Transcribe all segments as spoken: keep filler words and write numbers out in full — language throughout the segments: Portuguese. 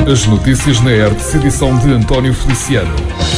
As notícias na Hertz, edição de António Feliciano.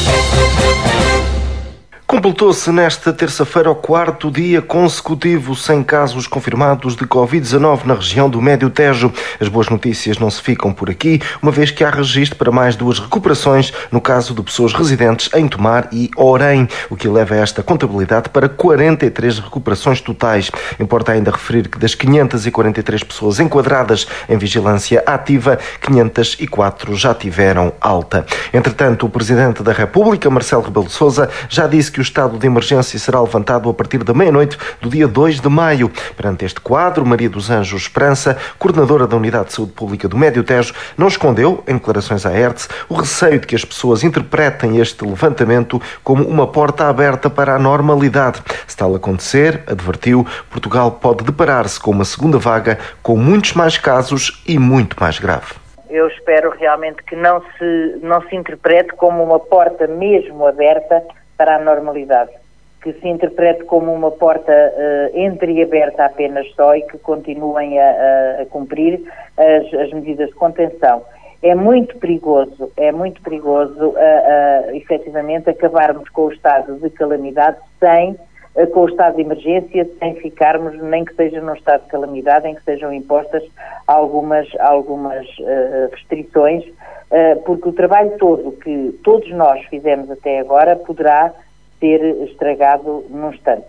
Completou-se nesta terça-feira o quarto dia consecutivo sem casos confirmados de covid dezanove na região do Médio Tejo. As boas notícias não se ficam por aqui, uma vez que há registro para mais duas recuperações no caso de pessoas residentes em Tomar e Orém, o que eleva esta contabilidade para quarenta e três recuperações totais. Importa ainda referir que das quinhentas e quarenta e três pessoas enquadradas em vigilância ativa, quinhentas e quatro já tiveram alta. Entretanto, o Presidente da República, Marcelo Rebelo de Sousa, já disse que o estado de emergência será levantado a partir da meia-noite do dia dois de maio. Perante este quadro, Maria dos Anjos Esperança, coordenadora da Unidade de Saúde Pública do Médio Tejo, não escondeu, em declarações à Hertz, o receio de que as pessoas interpretem este levantamento como uma porta aberta para a normalidade. Se tal acontecer, advertiu, Portugal pode deparar-se com uma segunda vaga com muitos mais casos e muito mais grave. Eu espero realmente que não se, não se interprete como uma porta mesmo aberta para a normalidade, que se interprete como uma porta uh, entreaberta apenas só e que continuem a, a, a cumprir as, as medidas de contenção. É muito perigoso, é muito perigoso, uh, uh, efetivamente, acabarmos com o estado de calamidade sem, uh, com o estado de emergência, sem ficarmos, nem que seja num estado de calamidade, em que sejam impostas algumas, algumas uh, restrições, porque o trabalho todo que todos nós fizemos até agora poderá ser estragado num instante.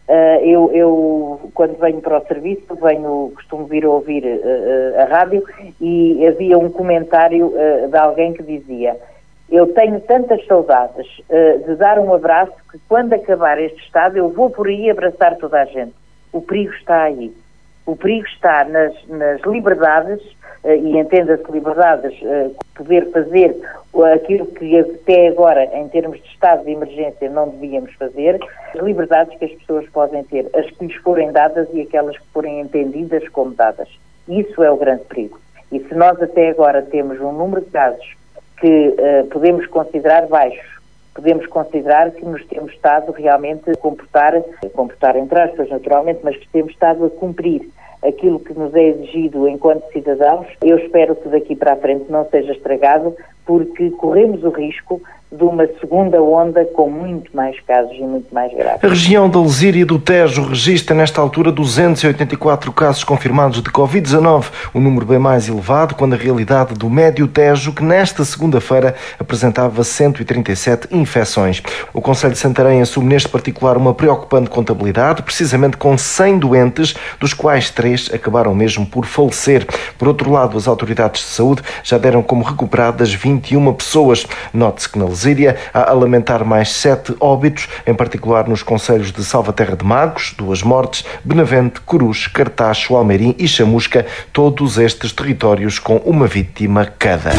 Eu, eu quando venho para o serviço, venho, costumo vir a ouvir a rádio e havia um comentário de alguém que dizia: eu tenho tantas saudades de dar um abraço que quando acabar este estado eu vou por aí abraçar toda a gente. O perigo está aí. O perigo está nas, nas liberdades, uh, e entenda-se liberdades, uh, poder fazer aquilo que até agora, em termos de estado de emergência, não devíamos fazer, as liberdades que as pessoas podem ter, as que lhes forem dadas e aquelas que forem entendidas como dadas. Isso é o grande perigo. E se nós até agora temos um número de casos que uh, podemos considerar baixos, podemos considerar que nos temos estado realmente a comportar, a comportar entre aspas naturalmente, mas que temos estado a cumprir aquilo que nos é exigido enquanto cidadãos. Eu espero que daqui para a frente não seja estragado, porque corremos o risco de uma segunda onda com muito mais casos e muito mais graves. A região da Lesíria e do Tejo registra nesta altura duzentos e oitenta e quatro casos confirmados de covid dezanove, um número bem mais elevado quando a realidade do Médio Tejo, que nesta segunda-feira apresentava cento e trinta e sete infecções. O Concelho de Santarém assume neste particular uma preocupante contabilidade, precisamente com cem doentes, dos quais três acabaram mesmo por falecer. Por outro lado, as autoridades de saúde já deram como recuperadas vinte e uma pessoas. Note-se que na Lesíria há a lamentar mais sete óbitos, em particular nos concelhos de Salvaterra de Magos, duas mortes, Benavente, Corus, Cartacho, Almeirim e Chamusca, todos estes territórios com uma vítima cada.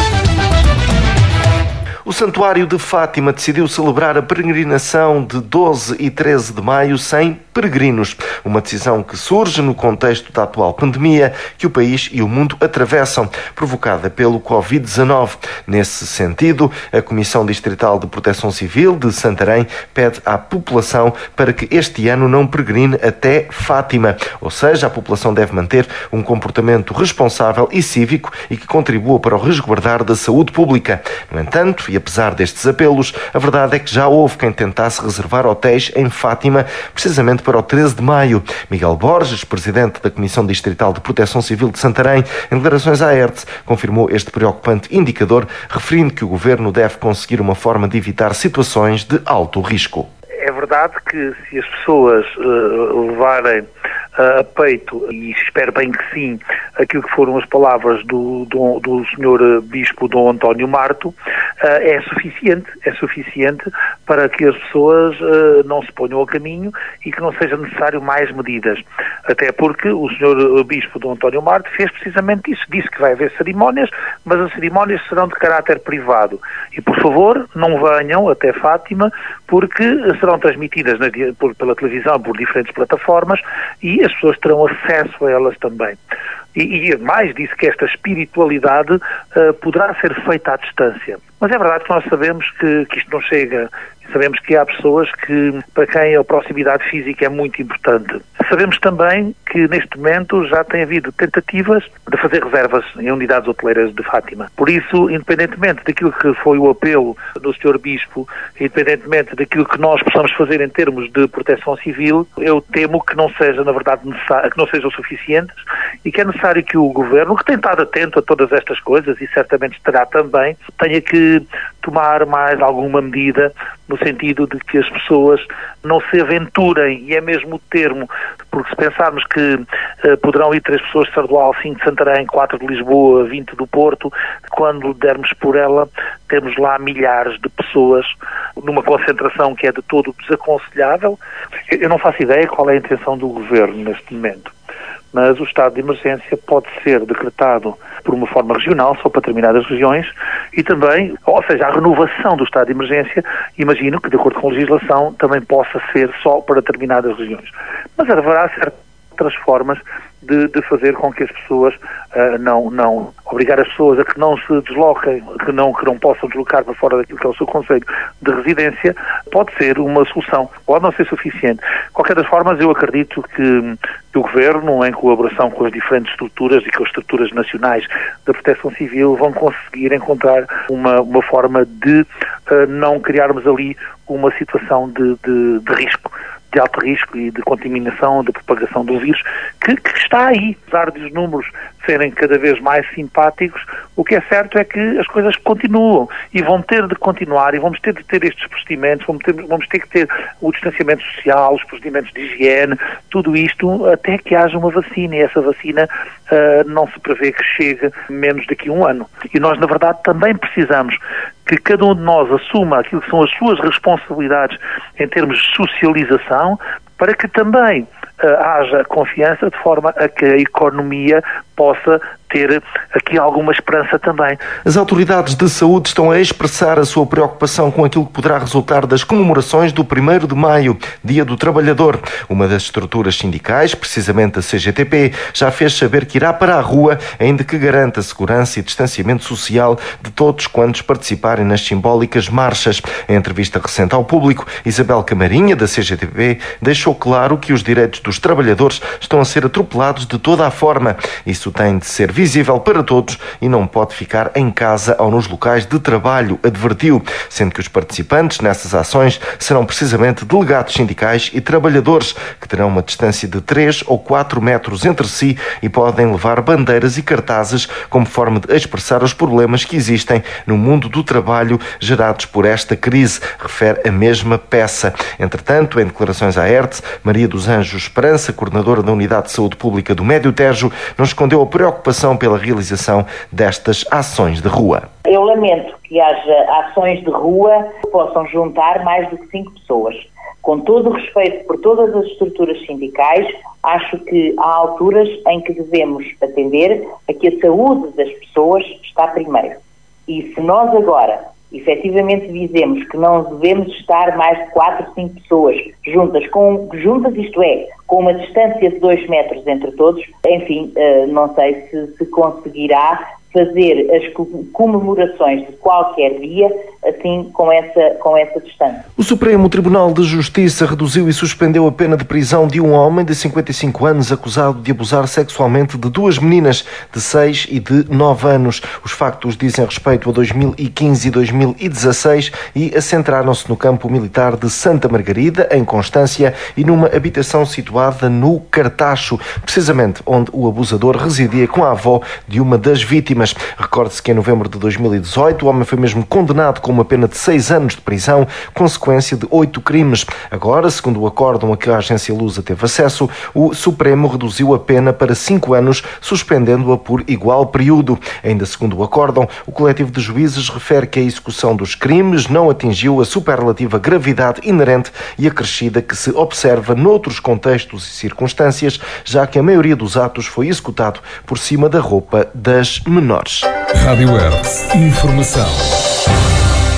O Santuário de Fátima decidiu celebrar a peregrinação de doze e treze de maio sem peregrinos. Uma decisão que surge no contexto da atual pandemia que o país e o mundo atravessam, provocada pelo covid dezanove. Nesse sentido, a Comissão Distrital de Proteção Civil de Santarém pede à população para que este ano não peregrine até Fátima. Ou seja, a população deve manter um comportamento responsável e cívico e que contribua para o resguardar da saúde pública. No entanto, e apesar destes apelos, a verdade é que já houve quem tentasse reservar hotéis em Fátima, precisamente para o treze de maio. Miguel Borges, presidente da Comissão Distrital de Proteção Civil de Santarém, em declarações à Hertz, confirmou este preocupante indicador, referindo que o governo deve conseguir uma forma de evitar situações de alto risco. É verdade que se as pessoas uh, levarem uh, a peito, e espero bem que sim, aquilo que foram as palavras do, do, do senhor Bispo Dom António Marto, uh, é suficiente, é suficiente para que as pessoas uh, não se ponham a caminho e que não seja necessário mais medidas. Até porque o senhor Bispo Dom António Marto fez precisamente isso, disse que vai haver cerimónias, mas as cerimónias serão de caráter privado. E, por favor, não venham até Fátima, porque serão transmitidas na, por, pela televisão, por diferentes plataformas, e as pessoas terão acesso a elas também. E, e mais, disse que esta espiritualidade uh, poderá ser feita à distância. Mas é verdade que nós sabemos que, que isto não chega, Sabemos que há pessoas que, para quem a proximidade física é muito importante. Sabemos também que, neste momento, já tem havido tentativas de fazer reservas em unidades hoteleiras de Fátima. Por isso, independentemente daquilo que foi o apelo do senhor Bispo, independentemente daquilo que nós possamos fazer em termos de proteção civil, eu temo que não seja, na verdade, necessário, que não sejam suficientes e que é necessário que o Governo, que tem estado atento a todas estas coisas e certamente estará também, tenha que tomar mais alguma medida no sentido de que as pessoas não se aventurem, e é mesmo o termo, porque se pensarmos que uh, poderão ir três pessoas de Sardual, cinco de Santarém, quatro de Lisboa, vinte do Porto, quando dermos por ela, temos lá milhares de pessoas numa concentração que é de todo desaconselhável. Eu não faço ideia qual é a intenção do Governo neste momento, mas o estado de emergência pode ser decretado por uma forma regional, só para determinadas regiões, e também, ou seja, a renovação do estado de emergência, imagino que, de acordo com a legislação, também possa ser só para determinadas regiões. Mas haverá certas formas de, de fazer com que as pessoas uh, não, não, obrigar as pessoas a que não se desloquem, que não, que não possam deslocar para fora daquilo que é o seu concelho de residência, pode ser uma solução, pode não ser suficiente. De qualquer das formas, eu acredito que, que o Governo, em colaboração com as diferentes estruturas e com as estruturas nacionais da Proteção Civil, vão conseguir encontrar uma, uma forma de uh, não criarmos ali uma situação de, de, de risco, de alto risco e de contaminação, de propagação do vírus, que, que está aí. Apesar de os números serem cada vez mais simpáticos, o que é certo é que as coisas continuam e vão ter de continuar, e vamos ter de ter estes procedimentos, vamos ter, vamos ter que ter o distanciamento social, os procedimentos de higiene, tudo isto até que haja uma vacina, e essa vacina uh, não se prevê que chegue menos daqui a um ano. E nós, na verdade, também precisamos que cada um de nós assuma aquilo que são as suas responsabilidades em termos de socialização, para que também uh, haja confiança, de forma a que a economia possa ter aqui alguma esperança também. As autoridades de saúde estão a expressar a sua preocupação com aquilo que poderá resultar das comemorações do primeiro de maio, Dia do Trabalhador. Uma das estruturas sindicais, precisamente a C G T P, já fez saber que irá para a rua, ainda que garanta a segurança e distanciamento social de todos quantos participarem nas simbólicas marchas. Em entrevista recente ao público, Isabel Camarinha, da C G T P, deixou claro que os direitos dos trabalhadores estão a ser atropelados de toda a forma. Isso tem de ser visível para todos e não pode ficar em casa ou nos locais de trabalho, advertiu, sendo que os participantes nessas ações serão precisamente delegados sindicais e trabalhadores, que terão uma distância de três ou quatro metros entre si e podem levar bandeiras e cartazes como forma de expressar os problemas que existem no mundo do trabalho gerados por esta crise, refere a mesma peça. Entretanto, em declarações à R T S, Maria dos Anjos Esperança, coordenadora da Unidade de Saúde Pública do Médio Tejo, não escondeu a preocupação pela realização destas ações de rua. Eu lamento que haja ações de rua que possam juntar mais do que cinco pessoas. Com todo o respeito por todas as estruturas sindicais, acho que há alturas em que devemos atender a que a saúde das pessoas está primeiro. E se nós agora, efetivamente, dizemos que não devemos estar mais de quatro, cinco pessoas juntas, com, juntas isto é, com uma distância de dois metros entre todos, enfim, não sei se, se conseguirá fazer as comemorações de qualquer dia, assim, com essa, com essa distância. O Supremo Tribunal de Justiça reduziu e suspendeu a pena de prisão de um homem de cinquenta e cinco anos acusado de abusar sexualmente de duas meninas de seis e de nove anos. Os factos dizem respeito a dois mil e quinze e dois mil e dezasseis e assentaram-se no campo militar de Santa Margarida, em Constância, e numa habitação situada no Cartacho, precisamente onde o abusador residia com a avó de uma das vítimas. Recorde-se que em novembro de dois mil e dezoito o homem foi mesmo condenado com uma pena de seis anos de prisão, consequência de oito crimes. Agora, segundo o acórdão a que a agência Lusa teve acesso, o Supremo reduziu a pena para cinco anos, suspendendo-a por igual período. Ainda segundo o acórdão, o coletivo de juízes refere que a execução dos crimes não atingiu a superlativa gravidade inerente e acrescida que se observa noutros contextos e circunstâncias, já que a maioria dos atos foi executado por cima da roupa das menores. Rádio Hertz. Informação.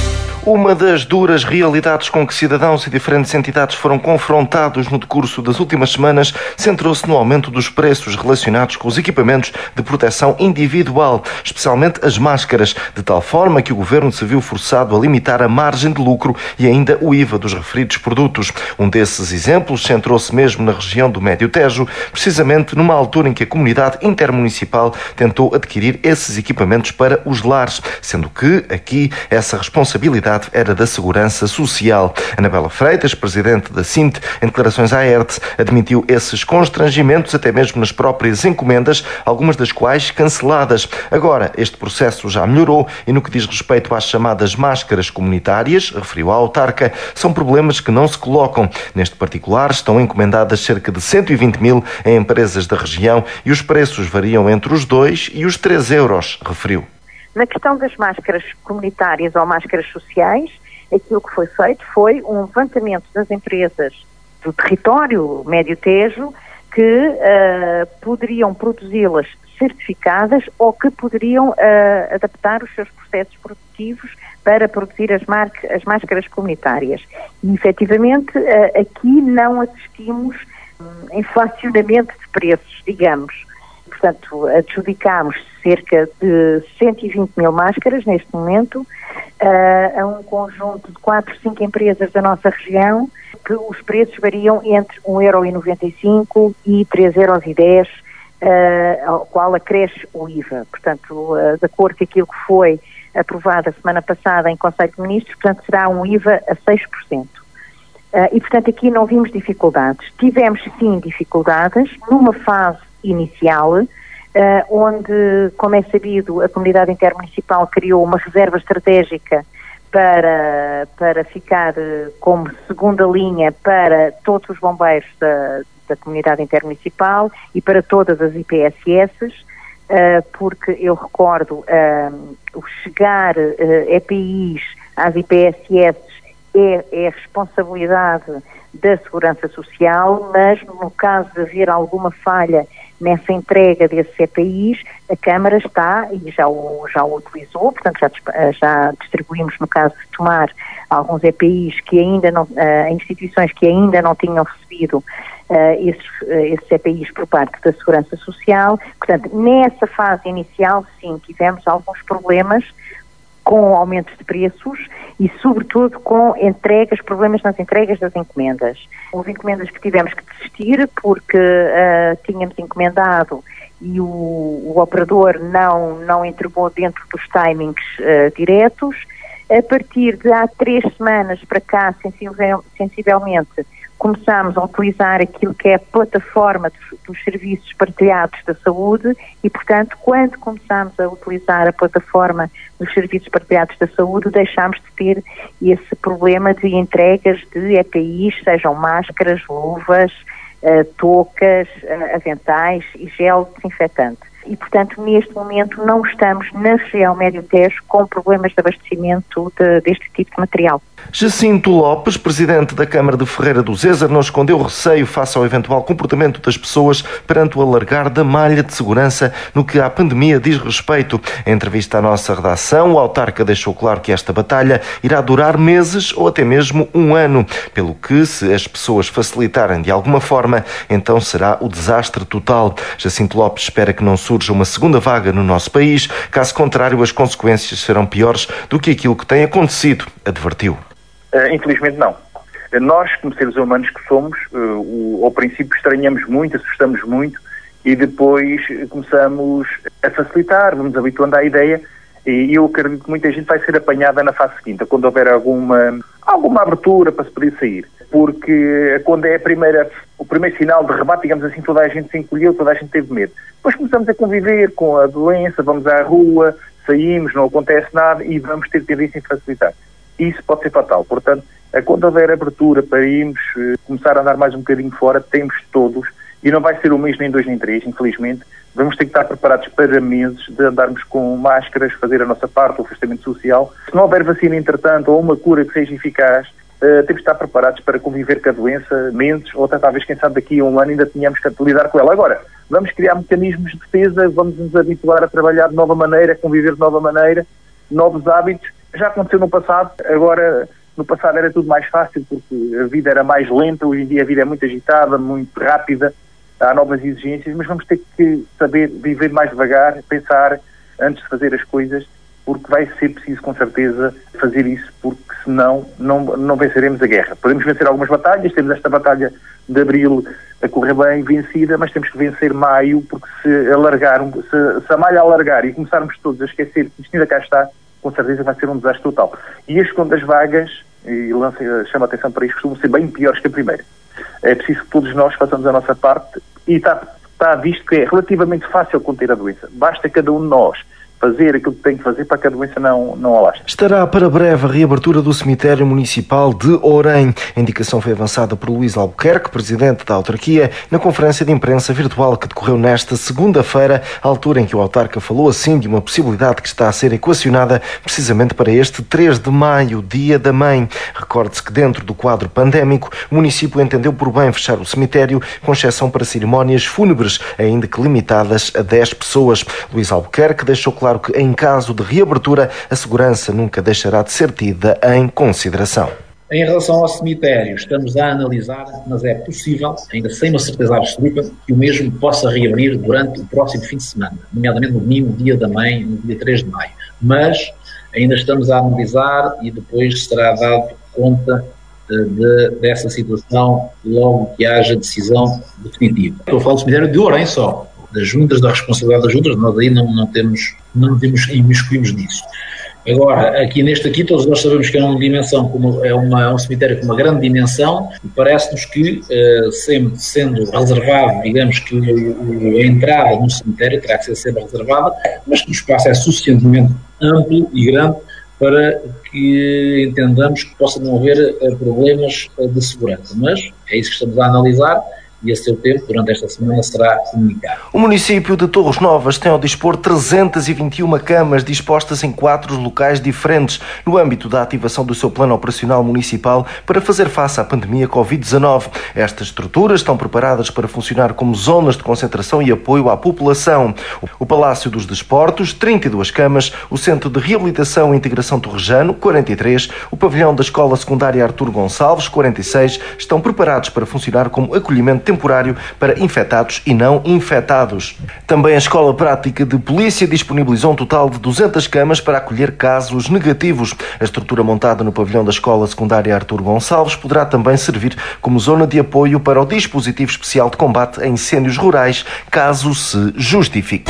Uma das duras realidades com que cidadãos e diferentes entidades foram confrontados no decurso das últimas semanas centrou-se no aumento dos preços relacionados com os equipamentos de proteção individual, especialmente as máscaras, de tal forma que o Governo se viu forçado a limitar a margem de lucro e ainda o I V A dos referidos produtos. Um desses exemplos centrou-se mesmo na região do Médio Tejo, precisamente numa altura em que a comunidade intermunicipal tentou adquirir esses equipamentos para os lares, sendo que aqui essa responsabilidade era da Segurança Social. Anabela Freitas, presidente da Sinte, em declarações à R T, admitiu esses constrangimentos até mesmo nas próprias encomendas, algumas das quais canceladas. Agora, este processo já melhorou e no que diz respeito às chamadas máscaras comunitárias, referiu a autarca, são problemas que não se colocam. Neste particular, estão encomendadas cerca de cento e vinte mil em empresas da região e os preços variam entre os dois e os três euros, referiu. Na questão das máscaras comunitárias ou máscaras sociais, aquilo que foi feito foi um levantamento das empresas do território Médio Tejo que uh, poderiam produzi-las certificadas ou que poderiam uh, adaptar os seus processos produtivos para produzir as, as máscaras comunitárias. E, efetivamente, uh, aqui não assistimos um, inflacionamento de preços, digamos. Portanto, adjudicámos cerca de cento e vinte mil máscaras neste momento uh, a um conjunto de quatro, cinco empresas da nossa região, que os preços variam entre um euro e noventa e cinco e três euros e dez, uh, ao qual acresce o I V A. Portanto, uh, de acordo com aquilo que foi aprovado a semana passada em Conselho de Ministros, portanto, será um I V A a seis por cento. Uh, e, portanto, aqui não vimos dificuldades. Tivemos, sim, dificuldades numa fase inicial, uh, onde, como é sabido, a comunidade intermunicipal criou uma reserva estratégica para, para ficar uh, como segunda linha para todos os bombeiros da, da comunidade intermunicipal e para todas as I P S S, uh, porque eu recordo uh, o chegar uh, E P Is às I P S S é, é a responsabilidade da Segurança Social, mas no caso de haver alguma falha nessa entrega desses E P Is, a Câmara está e já o, já o utilizou, portanto já, já distribuímos no caso de tomar alguns E P Is que ainda não, uh, instituições que ainda não tinham recebido uh, esses, uh, esses E P Is por parte da Segurança Social. Portanto, nessa fase inicial, sim, tivemos alguns problemas com aumentos de preços e, sobretudo, com entregas, problemas nas entregas das encomendas. Houve encomendas que tivemos que desistir porque uh, tínhamos encomendado e o, o operador não, não entregou dentro dos timings uh, diretos. A partir de há três semanas para cá, sensivel, sensivelmente, começámos a utilizar aquilo que é a plataforma dos, dos serviços partilhados da saúde e, portanto, quando começámos a utilizar a plataforma dos serviços partilhados da saúde, deixámos de ter esse problema de entregas de E P Is, sejam máscaras, luvas, uh, toucas, uh, aventais e gel desinfetante. E, portanto, neste momento não estamos na região Médio Tejo com problemas de abastecimento de, deste tipo de material. Jacinto Lopes, presidente da Câmara de Ferreira do Zézer, não escondeu receio face ao eventual comportamento das pessoas perante o alargar da malha de segurança no que à pandemia diz respeito. Em entrevista à nossa redação, o autarca deixou claro que esta batalha irá durar meses ou até mesmo um ano, pelo que, se as pessoas facilitarem de alguma forma, então será o desastre total. Jacinto Lopes espera que não surja uma segunda vaga no nosso país, caso contrário as consequências serão piores do que aquilo que tem acontecido, advertiu. Uh, infelizmente não. Uh, nós, como seres humanos que somos, uh, o, ao princípio estranhamos muito, assustamos muito e depois começamos a facilitar, vamos habituando à ideia e eu acredito que muita gente vai ser apanhada na fase seguinte, quando houver alguma, alguma abertura para se poder sair. Porque quando é a primeira, o primeiro sinal de rebate, digamos assim, toda a gente se encolheu, toda a gente teve medo. Depois começamos a conviver com a doença, vamos à rua, saímos, não acontece nada e vamos ter tendência em facilitar. Isso pode ser fatal. Portanto, quando houver abertura para irmos uh, começar a andar mais um bocadinho fora, temos todos, e não vai ser um mês, nem dois, nem três, infelizmente, vamos ter que estar preparados para meses de andarmos com máscaras, fazer a nossa parte, o afastamento social. Se não houver vacina, entretanto, ou uma cura que seja eficaz, uh, temos que estar preparados para conviver com a doença meses, ou até talvez, quem sabe, daqui a um ano ainda tenhamos que lidar com ela. Agora, vamos criar mecanismos de defesa, vamos nos habituar a trabalhar de nova maneira, a conviver de nova maneira, novos hábitos, Já aconteceu no passado, agora no passado era tudo mais fácil porque a vida era mais lenta, hoje em dia a vida é muito agitada, muito rápida, há novas exigências, mas vamos ter que saber viver mais devagar, pensar antes de fazer as coisas, porque vai ser preciso com certeza fazer isso, porque senão não, não venceremos a guerra. Podemos vencer algumas batalhas, temos esta batalha de abril a correr bem vencida, mas temos que vencer maio, porque se alargar, se, se a malha alargar e começarmos todos a esquecer que isto ainda cá está, com certeza vai ser um desastre total. E as segundas vagas, e lança, chama a atenção para isto, costumam ser bem piores que a primeira. É preciso que todos nós façamos a nossa parte e está, está visto que é relativamente fácil conter a doença. Basta cada um de nós fazer aquilo que tem que fazer para que a doença não, não alastre. Estará para breve a reabertura do cemitério municipal de Orém. A indicação foi avançada por Luís Albuquerque, presidente da autarquia, na conferência de imprensa virtual que decorreu nesta segunda-feira, à altura em que o autarca falou assim de uma possibilidade que está a ser equacionada precisamente para este três de maio, Dia da Mãe. Recorde-se que dentro do quadro pandémico, o município entendeu por bem fechar o cemitério, com exceção para cerimónias fúnebres, ainda que limitadas a dez pessoas. Luís Albuquerque deixou claro que, em caso de reabertura, a segurança nunca deixará de ser tida em consideração. Em relação ao cemitério, estamos a analisar, mas é possível, ainda sem uma certeza absoluta, que o mesmo possa reabrir durante o próximo fim de semana, nomeadamente no domingo, Dia da Mãe, no dia três de maio. Mas ainda estamos a analisar e depois será dado conta de, dessa situação logo que haja decisão definitiva. Estou a falar do cemitério de Orém só. Das juntas, da responsabilidade das juntas, nós aí não, não temos, não temos imiscuímos nisso. Agora, aqui neste aqui, todos nós sabemos que é uma dimensão, como é, uma, é um cemitério com uma grande dimensão, e parece-nos que, uh, sempre sendo reservado, digamos que o, o, a entrada no cemitério terá que ser sempre reservada, mas que o espaço é suficientemente amplo e grande para que entendamos que possa não haver uh, problemas uh, de segurança. Mas é isso que estamos a analisar, e a seu tempo, durante esta semana, será comunicado. O município de Torres Novas tem ao dispor trezentas e vinte e uma camas dispostas em quatro locais diferentes no âmbito da ativação do seu plano operacional municipal para fazer face à pandemia covid dezanove. Estas estruturas estão preparadas para funcionar como zonas de concentração e apoio à população. O Palácio dos Desportos, trinta e duas camas, o Centro de Reabilitação e Integração Torrejano, quarenta e três, o Pavilhão da Escola Secundária Artur Gonçalves, quarenta e seis, estão preparados para funcionar como acolhimento temporário para infectados e não infectados. Também a Escola Prática de Polícia disponibilizou um total de duzentas camas para acolher casos negativos. A estrutura montada no pavilhão da Escola Secundária Artur Gonçalves poderá também servir como zona de apoio para o dispositivo especial de combate a incêndios rurais, caso se justifique.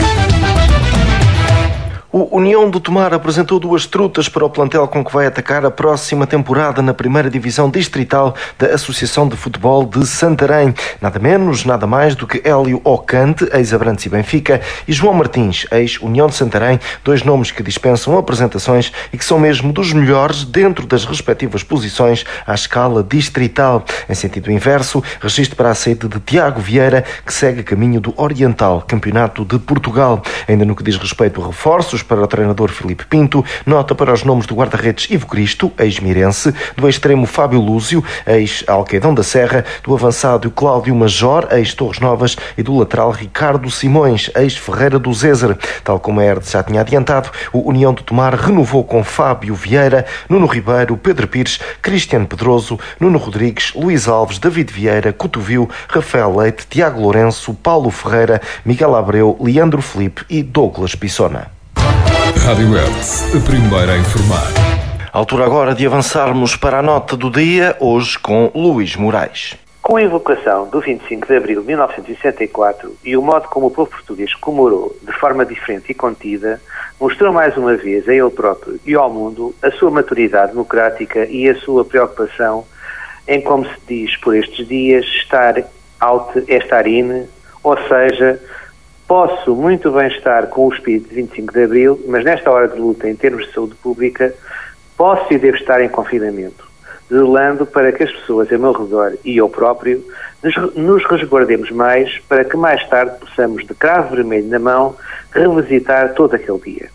O União do Tomar apresentou duas trutas para o plantel com que vai atacar a próxima temporada na primeira divisão distrital da Associação de Futebol de Santarém. Nada menos, nada mais do que Hélio Ocante, ex-Abrantes e Benfica, e João Martins, ex-União de Santarém, dois nomes que dispensam apresentações e que são mesmo dos melhores dentro das respectivas posições à escala distrital. Em sentido inverso, registro para a saída de Tiago Vieira, que segue caminho do Oriental, Campeonato de Portugal. Ainda no que diz respeito a reforços, para o treinador Filipe Pinto, nota para os nomes do guarda-redes Ivo Cristo, ex-Mirense, do extremo Fábio Lúcio, ex-Alqueidão da Serra, do avançado Cláudio Major, ex-Torres Novas, e do lateral Ricardo Simões, ex-Ferreira do Zézer. Tal como a Herde já tinha adiantado, o União do Tomar renovou com Fábio Vieira, Nuno Ribeiro, Pedro Pires, Cristiano Pedroso, Nuno Rodrigues, Luís Alves, David Vieira, Cotovil, Rafael Leite, Tiago Lourenço, Paulo Ferreira, Miguel Abreu, Leandro Felipe e Douglas Pissona. Rádio Hertz, a primeira a informar. Altura agora de avançarmos para a nota do dia, hoje com Luís Moraes. Com a evocação do vinte e cinco de abril de mil novecentos e sessenta e quatro e o modo como o povo português comemorou de forma diferente e contida, mostrou mais uma vez a ele próprio e ao mundo a sua maturidade democrática e a sua preocupação em, como se diz por estes dias, estar out é estar in, ou seja, posso muito bem estar com o espírito de vinte e cinco de abril, mas nesta hora de luta em termos de saúde pública, posso e devo estar em confinamento, zelando para que as pessoas ao meu redor e eu próprio nos, nos resguardemos mais para que mais tarde possamos, de cravo vermelho na mão, revisitar todo aquele dia.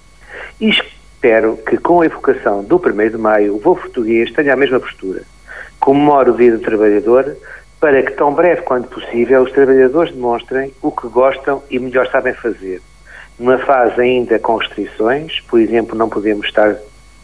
E espero que com a evocação do primeiro de maio o povo português tenha a mesma postura. Comemoro o Dia do Trabalhador, para que tão breve quanto possível os trabalhadores demonstrem o que gostam e melhor sabem fazer. Numa fase ainda com restrições, por exemplo, não podemos estar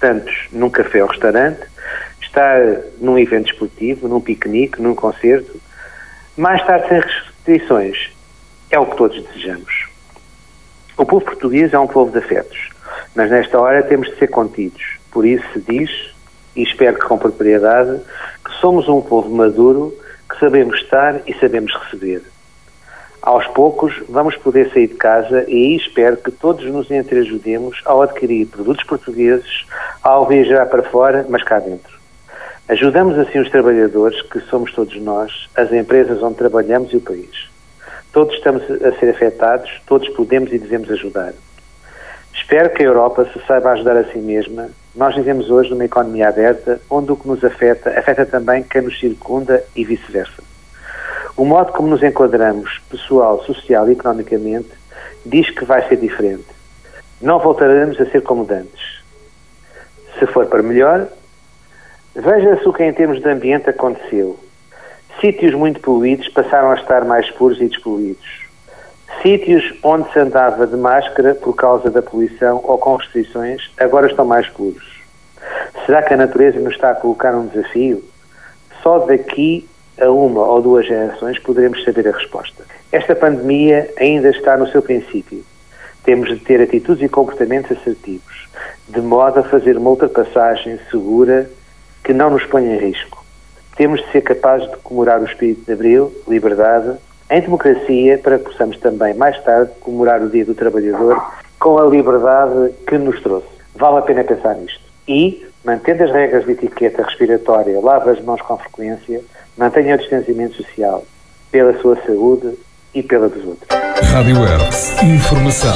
tantos num café ou restaurante, estar num evento esportivo, num piquenique, num concerto, mais tarde sem restrições. É o que todos desejamos. O povo português é um povo de afetos, mas nesta hora temos de ser contidos. Por isso se diz, e espero que com propriedade, que somos um povo maduro, que sabemos estar e sabemos receber. Aos poucos vamos poder sair de casa e aí espero que todos nos entreajudemos ao adquirir produtos portugueses, ao viajar para fora, mas cá dentro. Ajudamos assim os trabalhadores, que somos todos nós, as empresas onde trabalhamos e o país. Todos estamos a ser afetados, todos podemos e devemos ajudar. Espero que a Europa se saiba ajudar a si mesma. Nós vivemos hoje numa economia aberta, onde o que nos afeta, afeta também quem nos circunda e vice-versa. O modo como nos enquadramos, pessoal, social e economicamente, diz que vai ser diferente. Não voltaremos a ser como antes. Se for para melhor, veja-se o que em termos de ambiente aconteceu. Sítios muito poluídos passaram a estar mais puros e despoluídos. Sítios onde se andava de máscara por causa da poluição ou com restrições, agora estão mais puros. Será que a natureza nos está a colocar um desafio? Só daqui a uma ou duas gerações poderemos saber a resposta. Esta pandemia ainda está no seu princípio. Temos de ter atitudes e comportamentos assertivos, de modo a fazer uma ultrapassagem segura que não nos ponha em risco. Temos de ser capazes de comemorar o espírito de Abril, liberdade, em democracia, para que possamos também, mais tarde, comemorar o Dia do Trabalhador com a liberdade que nos trouxe. Vale a pena pensar nisto. E, mantendo as regras de etiqueta respiratória, lave as mãos com frequência, mantenha o distanciamento social, pela sua saúde e pela dos outros. Rádio Hertz. Informação.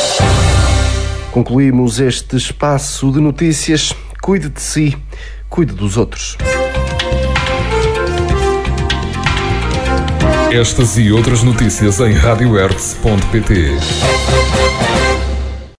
Concluímos este espaço de notícias. Cuide de si, cuide dos outros. Estas e outras notícias em rádio hertz ponto pt.